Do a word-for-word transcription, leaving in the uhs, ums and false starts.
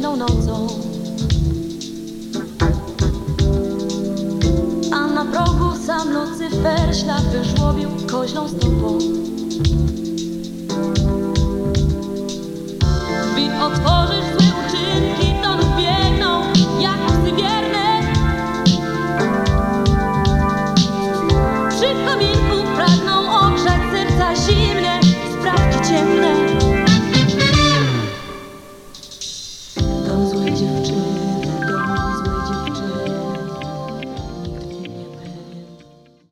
ciemną nocą, a na progu sam Lucyfer ślad wyżłobił koźlą stopą. Drzwi otworzysz